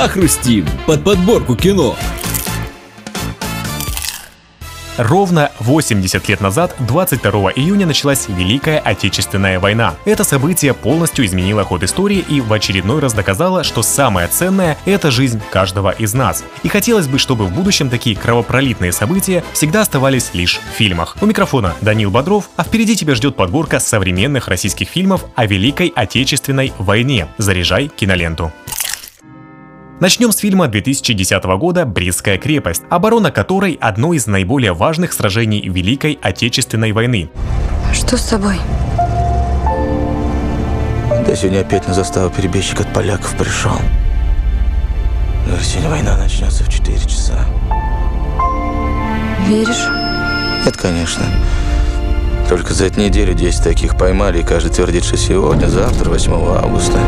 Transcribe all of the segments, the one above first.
похрустим под подборку кино. Ровно 80 лет назад, 22 июня, началась Великая Отечественная война. Это событие полностью изменило ход истории и в очередной раз доказало, что самое ценное – это жизнь каждого из нас. И хотелось бы, чтобы в будущем такие кровопролитные события всегда оставались лишь в фильмах. У микрофона Данил Бодров, а впереди тебя ждет подборка современных российских фильмов о Великой Отечественной войне. Заряжай киноленту. Начнем с фильма 2010 года «Брестская крепость», оборона которой – одно из наиболее важных сражений Великой Отечественной войны. Что с тобой? Да сегодня опять на заставу перебежчик от поляков пришел. Сегодня война начнется в 4 часа. Веришь? Нет, конечно. Только за эту неделю 10 таких поймали, и каждый твердит, что сегодня, завтра, 8 августа.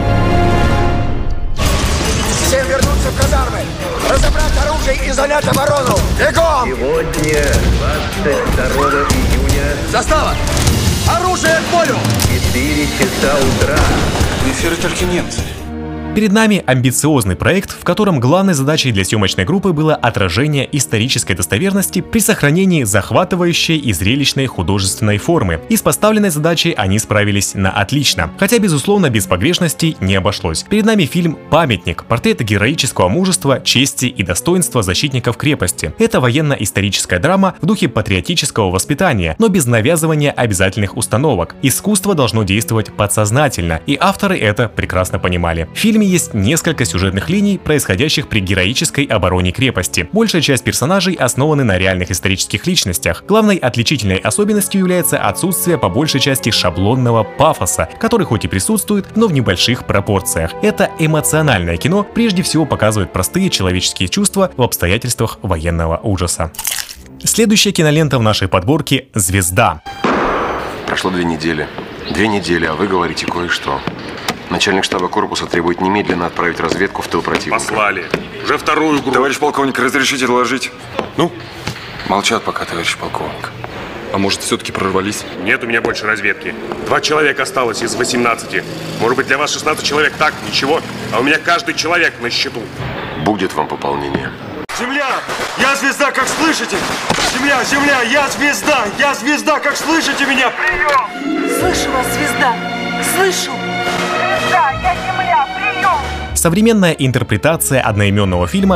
Всем вернуться в казармы, разобрать оружие и занять оборону! Бегом! Сегодня, 22 июня... Застава! Оружие к бою! 4 часа утра. В эфире только немцы. Перед нами амбициозный проект, в котором главной задачей для съемочной группы было отражение исторической достоверности при сохранении захватывающей и зрелищной художественной формы. И с поставленной задачей они справились на отлично. Хотя, безусловно, без погрешностей не обошлось. Перед нами фильм «Памятник», портрет героического мужества, чести и достоинства защитников крепости. Это военно-историческая драма в духе патриотического воспитания, но без навязывания обязательных установок. Искусство должно действовать подсознательно, и авторы это прекрасно понимали. В фильме есть несколько сюжетных линий, происходящих при героической обороне крепости. Большая часть персонажей основаны на реальных исторических личностях. Главной отличительной особенностью является отсутствие по большей части шаблонного пафоса, который хоть и присутствует, но в небольших пропорциях. Это эмоциональное кино прежде всего показывает простые человеческие чувства в обстоятельствах военного ужаса. Следующая кинолента в нашей подборке «Звезда». Прошло 2 недели. 2 недели, а вы говорите кое-что. Начальник штаба корпуса требует немедленно отправить разведку в тыл противника. Послали. Уже вторую группу. Товарищ полковник, разрешите доложить? Ну? Молчат пока, товарищ полковник. А может, все-таки прорвались? Нет у меня больше разведки. 2 человека осталось из 18. Может быть, для вас 16 человек так, ничего. А у меня каждый человек на счету. Будет вам пополнение. Земля! Я звезда, как слышите? Земля, земля, я звезда! Я звезда, как слышите меня? Прием! Слышу вас, звезда! Слышу! Звезда, я земля! Прием! Современная интерпретация одноименного фильма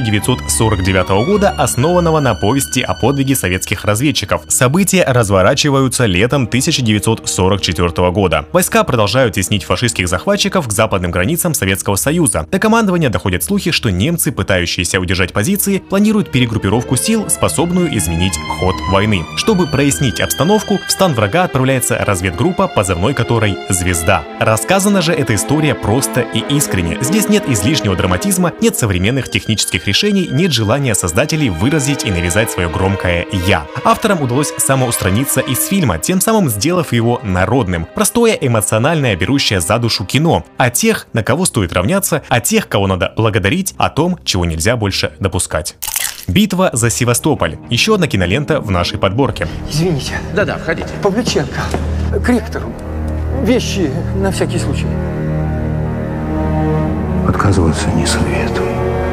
1949 года, основанного на повести о подвиге советских разведчиков. События разворачиваются летом 1944 года. Войска продолжают теснить фашистских захватчиков к западным границам Советского Союза. До командования доходят слухи, что немцы, пытающиеся удержать позиции, планируют перегруппировку сил, способную изменить ход войны. Чтобы прояснить обстановку, в стан врага отправляется разведгруппа, позывной которой «Звезда». Рассказана же эта история просто и искренне. Здесь нет излишнего драматизма, нет современных технических решений, нет желания создателей выразить и навязать свое громкое «я». Авторам удалось самоустраниться из фильма, тем самым сделав его народным. Простое, эмоциональное, берущее за душу кино. О тех, на кого стоит равняться, о тех, кого надо благодарить, о том, чего нельзя больше допускать. «Битва за Севастополь» – еще одна кинолента в нашей подборке. Извините. Да-да, входите. Павлюченко, к ректору. Вещи на всякий случай. Отказываться не советую.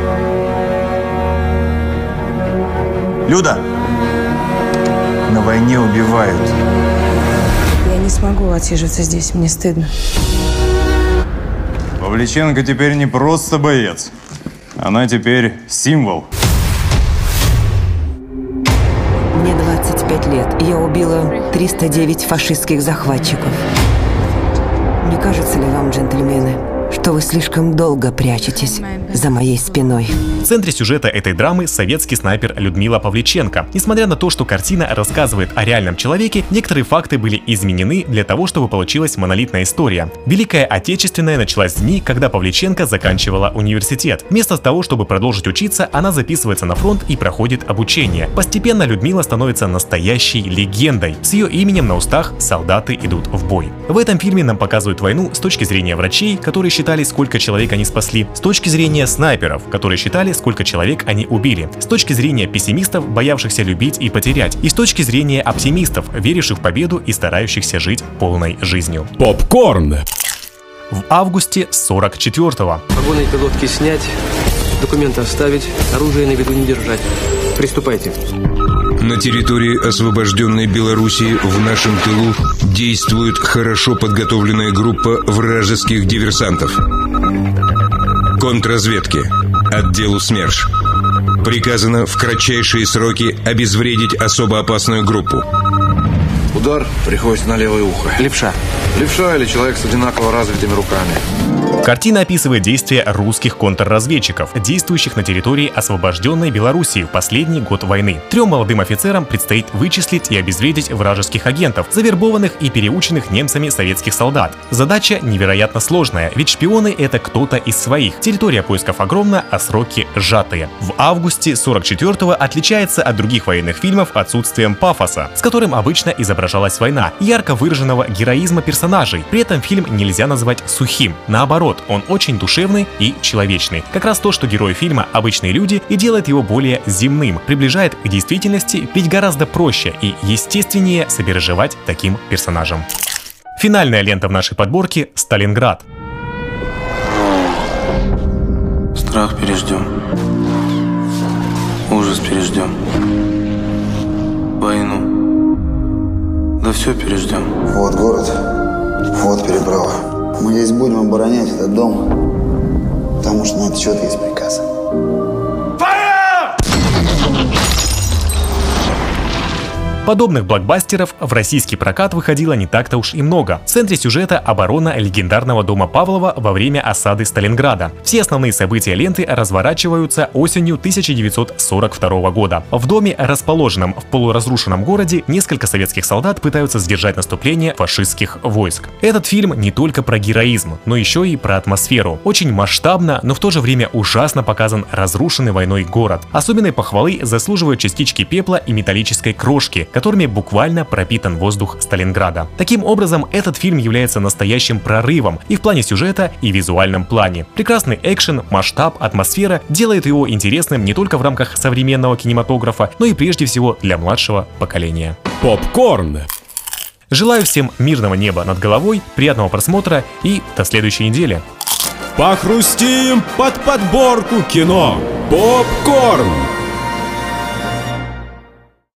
Люда! На войне убивают. Я не смогу отсиживаться здесь, мне стыдно. Павлюченко теперь не просто боец. Она теперь символ. Мне 25 лет. Я убила 309 фашистских захватчиков. Не кажется ли вам, джентльмены, что вы слишком долго прячетесь за моей спиной? В центре сюжета этой драмы советский снайпер Людмила Павлюченко. Несмотря на то, что картина рассказывает о реальном человеке, некоторые факты были изменены для того, чтобы получилась монолитная история. Великая Отечественная началась в дни, когда Павлюченко заканчивала университет. Вместо того, чтобы продолжить учиться, она записывается на фронт и проходит обучение. Постепенно Людмила становится настоящей легендой. С ее именем на устах солдаты идут в бой. В этом фильме нам показывают войну с точки зрения врачей, которые считали, сколько человек они спасли, с точки зрения снайперов, которые считали, сколько человек они убили, с точки зрения пессимистов, боявшихся любить и потерять, и с точки зрения оптимистов, веривших в победу и старающихся жить полной жизнью. Попкорн! В августе 44-го. Вагоны этой лодки снять Документы оставить, оружие на виду не держать. Приступайте. На территории освобожденной Белоруссии в нашем тылу действует хорошо подготовленная группа вражеских диверсантов. Контрразведки. Отделу СМЕРШ. Приказано в кратчайшие сроки обезвредить особо опасную группу. Удар приходится на левое ухо. Левша. Левша или человек с одинаково развитыми руками. Картина описывает действия русских контрразведчиков, действующих на территории освобожденной Белоруссии в последний год войны. 3 молодым офицерам предстоит вычислить и обезвредить вражеских агентов, завербованных и переученных немцами советских солдат. Задача невероятно сложная, ведь шпионы — это кто-то из своих. Территория поисков огромна, а сроки сжатые. В августе 44-го отличается от других военных фильмов отсутствием пафоса, с которым обычно изображалась война, ярко выраженного героизма персонажей. При этом фильм нельзя назвать сухим. Наоборот, он очень душевный и человечный. Как раз то, что герои фильма — обычные люди, и делает его более земным, приближает к действительности, ведь гораздо проще и естественнее сопереживать таким персонажам. Финальная лента в нашей подборке — «Сталинград». Страх переждем. Ужас переждем. Войну. Да все переждем. Вот город, вот переправа. Мы здесь будем оборонять этот дом, потому что на этот счет есть приказ. Подобных блокбастеров в российский прокат выходило не так-то уж и много. В центре сюжета оборона легендарного дома Павлова во время осады Сталинграда. Все основные события ленты разворачиваются осенью 1942 года. В доме, расположенном в полуразрушенном городе, несколько советских солдат пытаются сдержать наступление фашистских войск. Этот фильм не только про героизм, но еще и про атмосферу. Очень масштабно, но в то же время ужасно показан разрушенный войной город. Особенной похвалы заслуживают частички пепла и металлической крошки, которыми буквально пропитан воздух Сталинграда. Таким образом, этот фильм является настоящим прорывом и в плане сюжета, и в визуальном плане. Прекрасный экшен, масштаб, атмосфера делает его интересным не только в рамках современного кинематографа, но и прежде всего для младшего поколения. Попкорн. Желаю всем мирного неба над головой, приятного просмотра и до следующей недели. Похрустим под подборку кино. Попкорн.